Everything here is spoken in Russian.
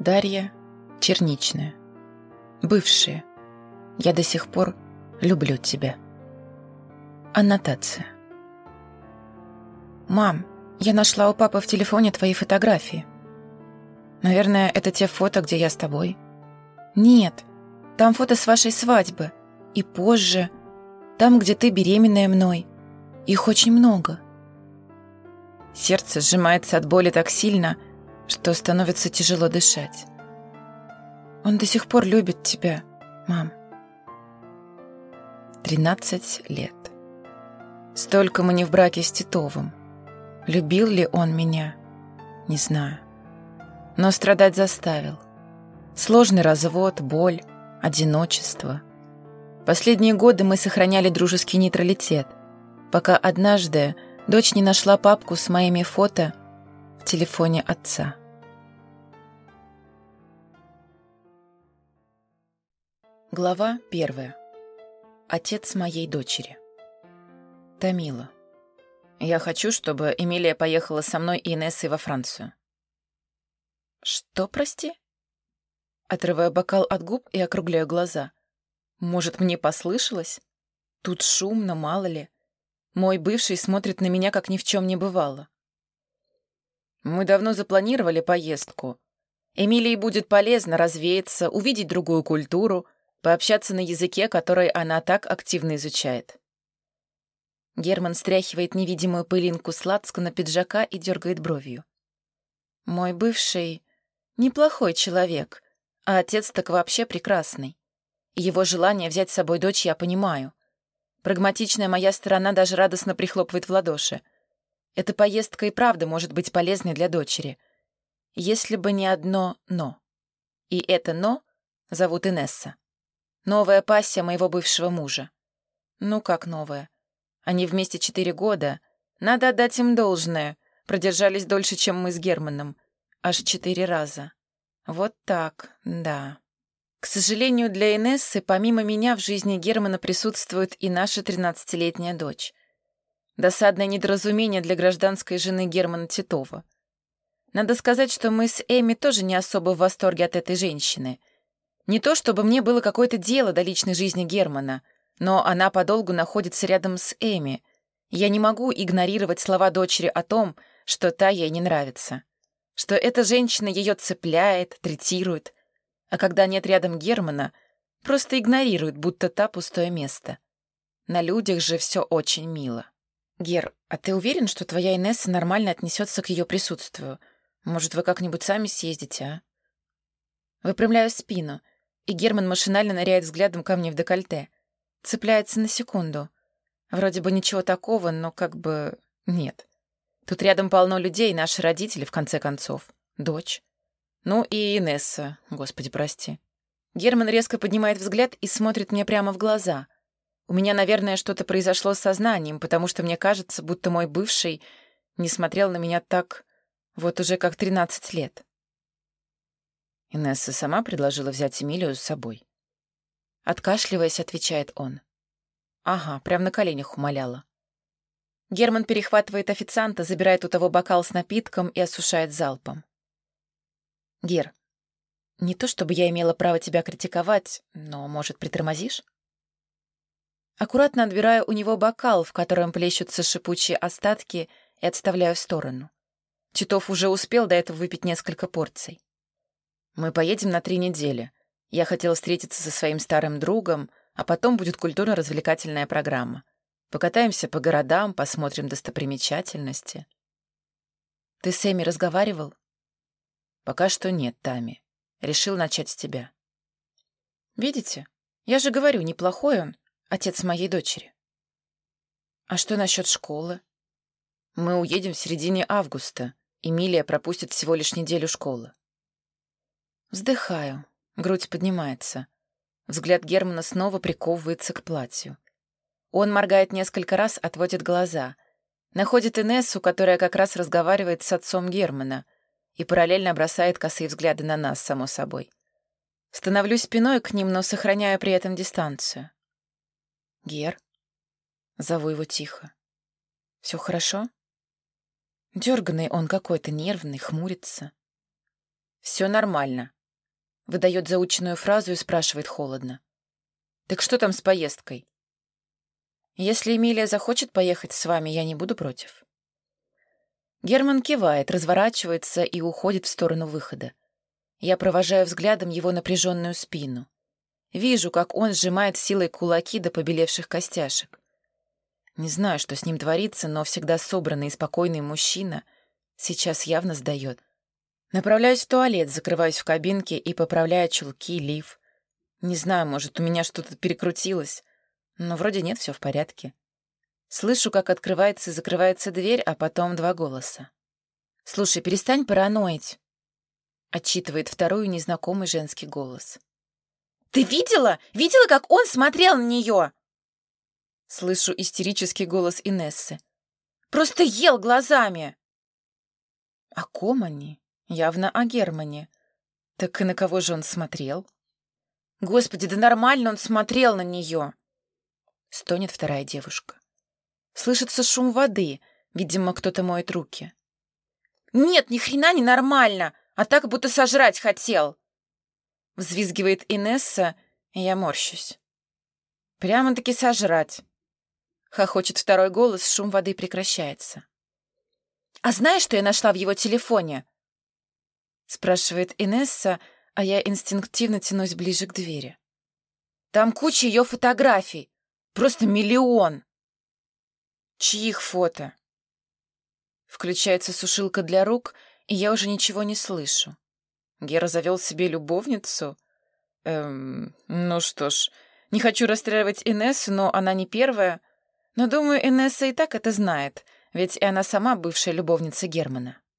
Дарья Черничная. Бывшие. Я до сих пор люблю тебя. Аннотация. Мам, я нашла у папы в телефоне твои фотографии. Наверное, это те фото, где я с тобой. Нет, там фото с вашей свадьбы. И позже. Там, где ты беременная мной. Их очень много. Сердце сжимается от боли так сильно, что становится тяжело дышать. Он до сих пор любит тебя, мам. 13 лет. Столько мы не в браке с Титовым. Любил ли он меня? Не знаю. Но страдать заставил. Сложный развод, боль, одиночество. Последние годы мы сохраняли дружеский нейтралитет, пока однажды дочь не нашла папку с моими фото в телефоне отца. Глава 1. Отец моей дочери. Тамила. Я хочу, чтобы Эмилия поехала со мной и Инессой во Францию. Что, прости? Отрываю бокал от губ и округляю глаза. Может, мне послышалось? Тут шумно, мало ли. Мой бывший смотрит на меня, как ни в чем не бывало. Мы давно запланировали поездку. Эмилии будет полезно развеяться, увидеть другую культуру, пообщаться на языке, который она так активно изучает. Герман стряхивает невидимую пылинку с лацкана пиджака и дергает бровью. Мой бывший неплохой человек, а отец так вообще прекрасный. И его желание взять с собой дочь я понимаю. Прагматичная моя сторона даже радостно прихлопывает в ладоши. Эта поездка и правда может быть полезной для дочери. Если бы не одно «но». И это «но» зовут Инесса. Новая пассия моего бывшего мужа. Ну как новая? Они вместе 4 года. Надо отдать им должное. Продержались дольше, чем мы с Германом. Аж 4 раза. Вот так, да. К сожалению, для Инессы, помимо меня, в жизни Германа присутствует и наша 13-летняя дочь. Досадное недоразумение для гражданской жены Германа Титова. Надо сказать, что мы с Эми тоже не особо в восторге от этой женщины. Не то чтобы мне было какое-то дело до личной жизни Германа, но она подолгу находится рядом с Эми. Я не могу игнорировать слова дочери о том, что та ей не нравится. Что эта женщина ее цепляет, третирует, а когда нет рядом Германа, просто игнорирует, будто та пустое место. На людях же все очень мило. Гер, а ты уверен, что твоя Инесса нормально отнесется к ее присутствию? Может, вы как-нибудь сами съездите, а? Выпрямляю спину, и Герман машинально ныряет взглядом ко мне в декольте. Цепляется на секунду. Вроде бы ничего такого, но как бы нет. Тут рядом полно людей, наши родители, в конце концов. Дочь. Ну и Инесса, господи, прости. Герман резко поднимает взгляд и смотрит мне прямо в глаза. У меня, наверное, что-то произошло с сознанием, потому что мне кажется, будто мой бывший не смотрел на меня так вот уже как 13 лет. Инесса сама предложила взять Эмилию с собой. Откашливаясь, отвечает он. Ага, прям на коленях умоляла. Герман перехватывает официанта, забирает у того бокал с напитком и осушает залпом. Гер, не то чтобы я имела право тебя критиковать, но, может, притормозишь? Аккуратно отбираю у него бокал, в котором плещутся шипучие остатки, и отставляю в сторону. Титов уже успел до этого выпить несколько порций. Мы поедем на 3 недели. Я хотела встретиться со своим старым другом, а потом будет культурно-развлекательная программа. Покатаемся по городам, посмотрим достопримечательности. Ты с Эми разговаривал? Пока что нет, Тами. Решил начать с тебя. Видите? Я же говорю, неплохой он, отец моей дочери. А что насчет школы? Мы уедем в середине августа. Эмилия пропустит всего лишь неделю школы. Вздыхаю. Грудь поднимается. Взгляд Германа снова приковывается к платью. Он моргает несколько раз, отводит глаза. Находит Инессу, которая как раз разговаривает с отцом Германа, и параллельно бросает косые взгляды на нас, само собой. Становлюсь спиной к ним, но сохраняю при этом дистанцию. «Гер?» Зову его тихо. «Все хорошо?» Дерганный он какой-то, нервный, хмурится. Все нормально. Выдает заученную фразу и спрашивает холодно. Так что там с поездкой? Если Эмилия захочет поехать с вами, я не буду против. Герман кивает, разворачивается и уходит в сторону выхода. Я провожаю взглядом его напряженную спину. Вижу, как он сжимает силой кулаки до побелевших костяшек. Не знаю, что с ним творится, но всегда собранный и спокойный мужчина сейчас явно сдает. Направляюсь в туалет, закрываюсь в кабинке и поправляю чулки, лиф. Не знаю, может, у меня что-то перекрутилось, но вроде нет, все в порядке. Слышу, как открывается и закрывается дверь, а потом два голоса. «Слушай, перестань параноить», — отчитывает вторую незнакомый женский голос. «Ты видела? Видела, как он смотрел на нее?» Слышу истерический голос Инессы. «Просто ел глазами!» О ком они? Явно о Германе. Так и на кого же он смотрел? Господи, да нормально он смотрел на нее! Стонет вторая девушка. Слышится шум воды. Видимо, кто-то моет руки. «Нет, ни хрена не нормально, а так будто сожрать хотел!» Взвизгивает Инесса, и я морщусь. «Прямо-таки сожрать!» Хохочет второй голос, шум воды прекращается. «А знаешь, что я нашла в его телефоне?» Спрашивает Инесса, а я инстинктивно тянусь ближе к двери. «Там куча ее фотографий. Просто миллион!» «Чьих фото?» Включается сушилка для рук, и я уже ничего не слышу. Гера завел себе любовницу? Ну что ж, не хочу расстраивать Инессу, но она не первая. Но, думаю, Инесса и так это знает, ведь и она сама бывшая любовница Германа.